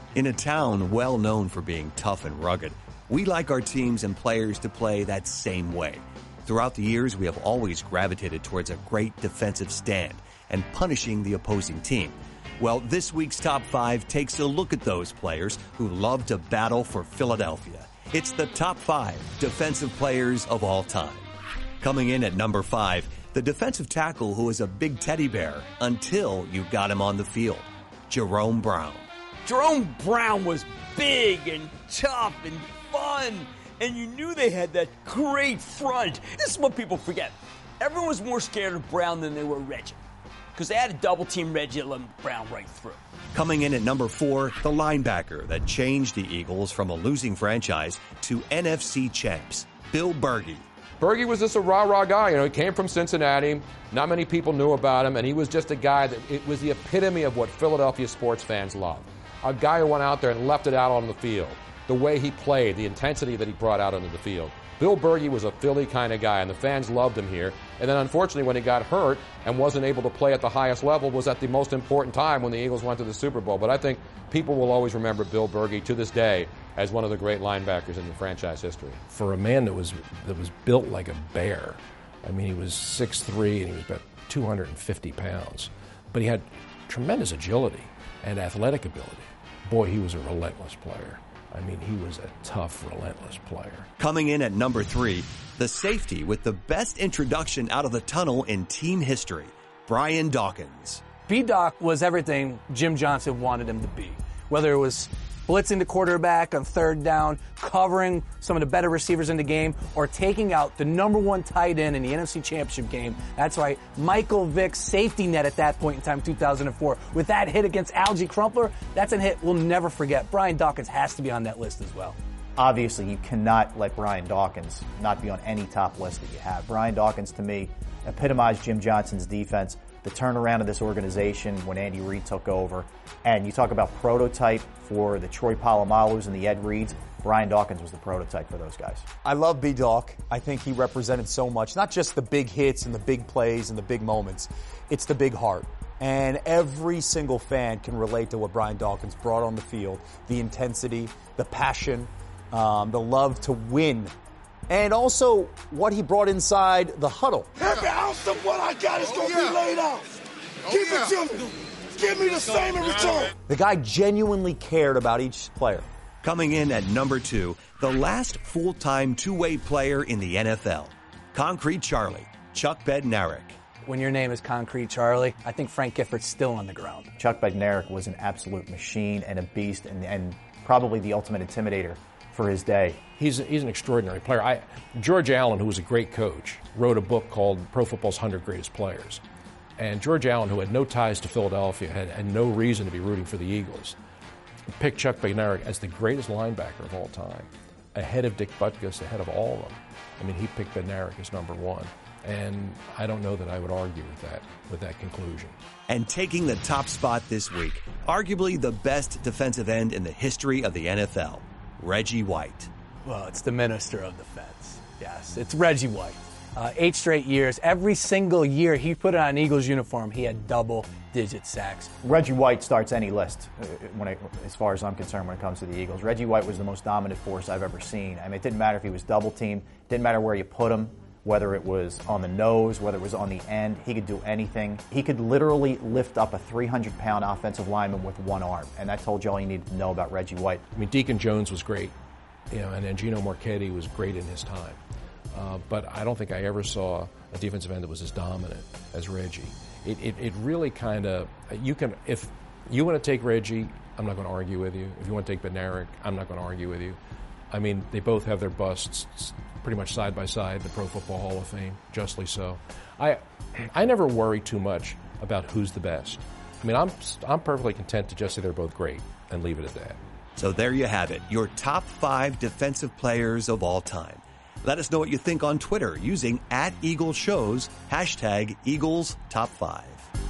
In a town well known for being tough and rugged, we like our teams and players to play that same way. Throughout the years, we have always gravitated towards a great defensive stand and punishing the opposing team. Well, this week's Top 5 takes a look at those players who love to battle for Philadelphia. It's the Top 5 defensive players of all time. Coming in at number 5, the defensive tackle who is a big teddy bear until you got him on the field, Jerome Brown. Jerome Brown was big and tough and fun, and you knew they had that great front. This is what people forget. Everyone was more scared of Brown than they were Reggie, because they had to double-team Reggie and let Brown right through. Coming in at number 4, the linebacker that changed the Eagles from a losing franchise to NFC champs, Bill Bergey. Bergey was just a rah-rah guy. You know, he came from Cincinnati. Not many people knew about him, and he was just a guy that it was the epitome of what Philadelphia sports fans love. A guy who went out there and left it out on the field. The way he played, the intensity that he brought out onto the field. Bill Bergey was a Philly kind of guy, and the fans loved him here. And then, unfortunately, when he got hurt and wasn't able to play at the highest level was at the most important time when the Eagles went to the Super Bowl. But I think people will always remember Bill Bergey to this day as one of the great linebackers in the franchise history. For a man that was built like a bear, I mean, he was 6'3", and he was about 250 pounds. But he had tremendous agility and athletic ability. Boy, he was a relentless player. I mean, he was a tough, relentless player. Coming in at number 3, the safety with the best introduction out of the tunnel in team history, Brian Dawkins. B-Doc was everything Jim Johnson wanted him to be, whether it was blitzing the quarterback on third down, covering some of the better receivers in the game, or taking out the number 1 tight end in the NFC Championship game. That's right, Michael Vick's safety net at that point in time, 2004. With that hit against Algie Crumpler, that's a hit we'll never forget. Brian Dawkins has to be on that list as well. Obviously, you cannot let Brian Dawkins not be on any top list that you have. Brian Dawkins, to me, epitomized Jim Johnson's defense, the turnaround of this organization when Andy Reid took over. And you talk about prototype for the Troy Polamalu's and the Ed Reeds. Brian Dawkins was the prototype for those guys. I love B-Doc. I think he represented so much, not just the big hits and the big plays and the big moments. It's the big heart. And every single fan can relate to what Brian Dawkins brought on the field, the intensity, the passion, the love to win, and also what he brought inside the huddle. Every ounce of what I got is going to be laid out. Keep it to me. Give me the same in return. The guy genuinely cared about each player. Coming in at number 2, the last full-time two-way player in the NFL, Concrete Charlie, Chuck Bednarik. When your name is Concrete Charlie, I think Frank Giffords still on the ground. Chuck Bednarik was an absolute machine and a beast and probably the ultimate intimidator for his day. He's an extraordinary player. George Allen, who was a great coach, wrote a book called Pro Football's 100 Greatest Players. And George Allen, who had no ties to Philadelphia, had no reason to be rooting for the Eagles, picked Chuck Bednarik as the greatest linebacker of all time, ahead of Dick Butkus, ahead of all of them. I mean, he picked Bednarik as number 1. And I don't know that I would argue with that conclusion. And taking the top spot this week, arguably the best defensive end in the history of the NFL, Reggie White. Well, it's the minister of defense. Yes, it's Reggie White. 8 straight years. Every single year he put on an Eagles uniform, he had double-digit sacks. Reggie White starts any list, as far as I'm concerned, when it comes to the Eagles. Reggie White was the most dominant force I've ever seen. I mean, it didn't matter if he was double-teamed. It didn't matter where you put him, whether it was on the nose, whether it was on the end. He could do anything. He could literally lift up a 300-pound offensive lineman with one arm, and that told you all you needed to know about Reggie White. I mean, Deacon Jones was great, and Gino Marchetti was great in his time. But I don't think I ever saw a defensive end that was as dominant as Reggie. It really kind of, if you want to take Reggie, I'm not going to argue with you. If you want to take Bednarik, I'm not going to argue with you. I mean, they both have their busts pretty much side by side in the Pro Football Hall of Fame, justly so. I never worry too much about who's the best. I mean, I'm perfectly content to just say they're both great and leave it at that. So there you have it, your top 5 defensive players of all time. Let us know what you think on Twitter using @EaglesShows, #EaglesTop5.